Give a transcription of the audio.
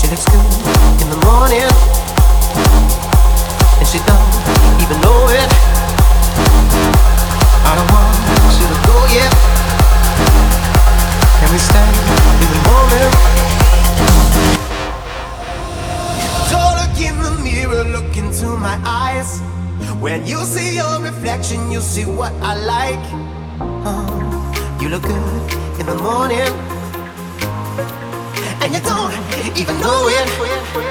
looks good in the morning, and she don't even know it. I don't want you to go yet. Can we stay in the moment? Don't look in the mirror, look into my eyes. When you see your reflection, you see what I like. You look good in the morning, and you don't even know it.